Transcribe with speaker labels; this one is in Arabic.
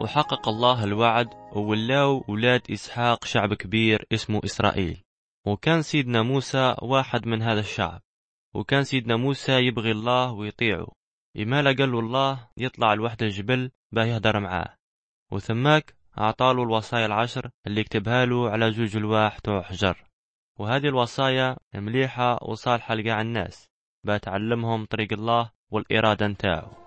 Speaker 1: وحقق الله الوعد وولاو ولاد إسحاق شعب كبير اسمه إسرائيل. وكان سيدنا موسى واحد من هذا الشعب، وكان سيدنا موسى يبغي الله ويطيعه. إمالا قال له الله يطلع لوحده الجبل باه يهدر معاه، وثماك أعطاله الوصايا العشر اللي كتبها له على 2 ألواح توع حجر. وهذه الوصايا مليحة وصالحة لقاع الناس بتعلمهم طريق الله والإرادة نتاعه.